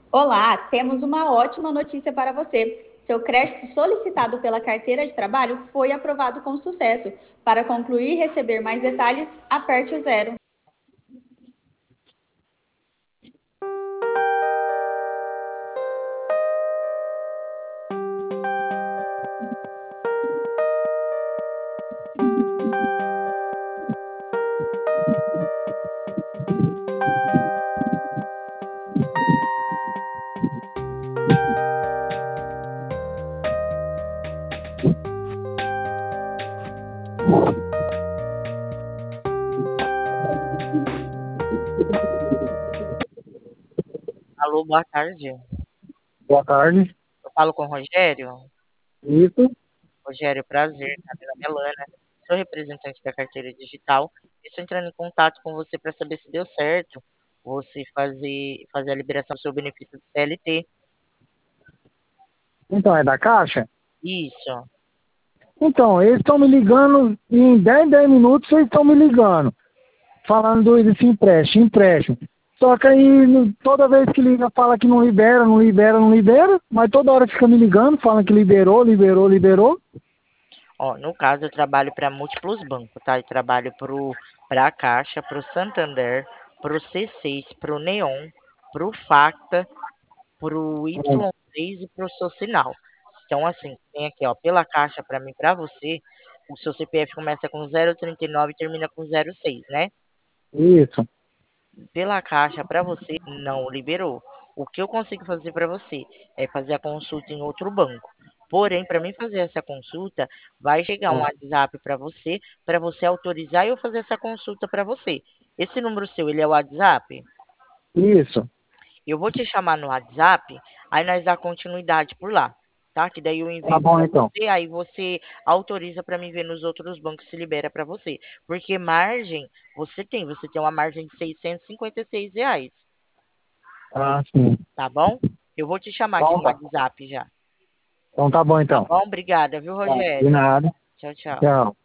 Olá, temos uma ótima notícia para você. Seu crédito solicitado pela carteira de trabalho foi aprovado com sucesso. Para concluir e receber mais detalhes, aperte o zero. Alô, boa tarde. Boa tarde. Eu falo com o Rogério. Isso. Rogério, prazer. Meu nome é Lana. Sou representante da carteira digital. Estou entrando em contato com você para saber se deu certo você fazer a liberação do seu benefício do CLT. Então, é da Caixa? Isso. Então, eles estão me ligando, em 10 minutos eles estão me ligando, falando desse empréstimo. Só que aí, toda vez que liga, fala que não libera, não libera, não libera, mas toda hora fica me ligando, falando que liberou, liberou, liberou. Ó, no caso, eu trabalho para múltiplos bancos, tá? Eu trabalho para a Caixa, para o Santander, para o C6, para o Neon, para o Facta, para o Y3 e para o Socinal. Então, assim, tem aqui, ó, pela Caixa, para mim, para você, o seu CPF começa com 039 e termina com 06, né? Isso. Pela Caixa, para você, não liberou. O que eu consigo fazer para você é fazer a consulta em outro banco. Porém, para mim fazer essa consulta, vai chegar um WhatsApp para você autorizar eu fazer essa consulta para você. Esse número seu, ele é o WhatsApp? Isso. Eu vou te chamar no WhatsApp, aí nós dá continuidade por lá, tá? Que daí eu Tá envio bom, para então. você, aí você autoriza para mim ver nos outros bancos se libera para você. Porque margem, você tem uma margem de R$ 656, Ah, sim. tá bom? Eu vou te chamar aqui Então no tá. WhatsApp já. Então tá bom, Tá então. bom? Obrigada, viu, Tá. De Rogério? nada. Tchau, tchau. Tchau.